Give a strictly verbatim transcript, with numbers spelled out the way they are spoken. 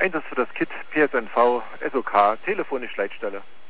Einsatz für das Kit P S N V S O K, telefonisch Leitstelle.